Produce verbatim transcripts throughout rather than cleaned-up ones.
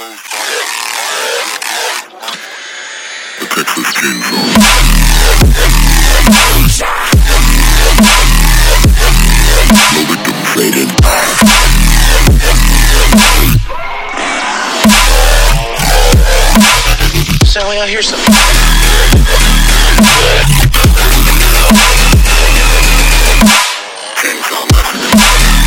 The Texas Chainsaw. No victim faded. Sally, I hear something. Chainsaw Massacre.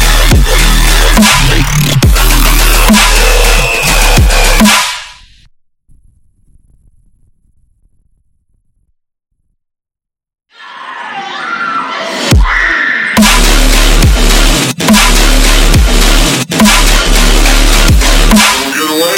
Get away.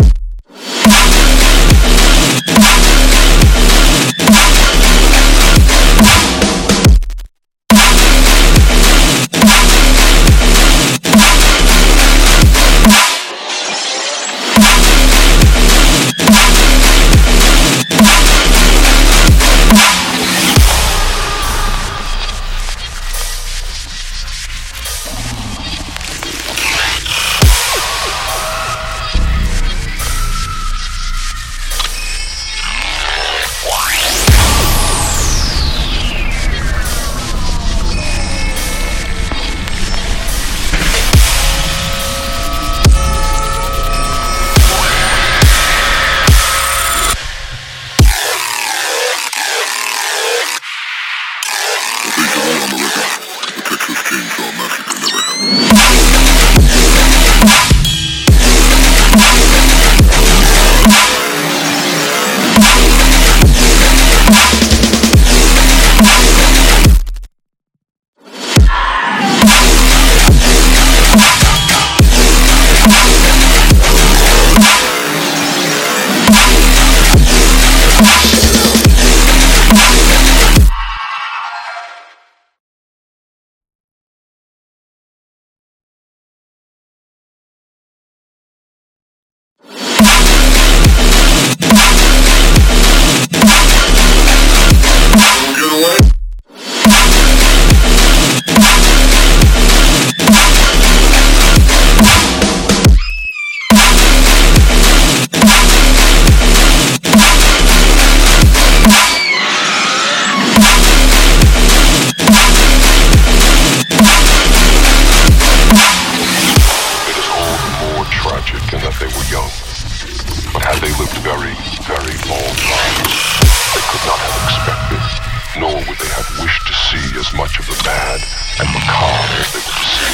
As much of the bad and macabre as they were to see.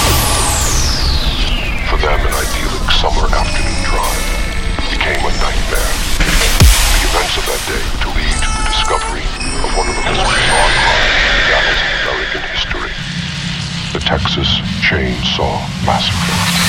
For them, an idyllic summer afternoon drive became a nightmare. The events of that day to lead to the discovery of one of the most bizarre crimes in the annals of American history, the Texas Chainsaw Massacre.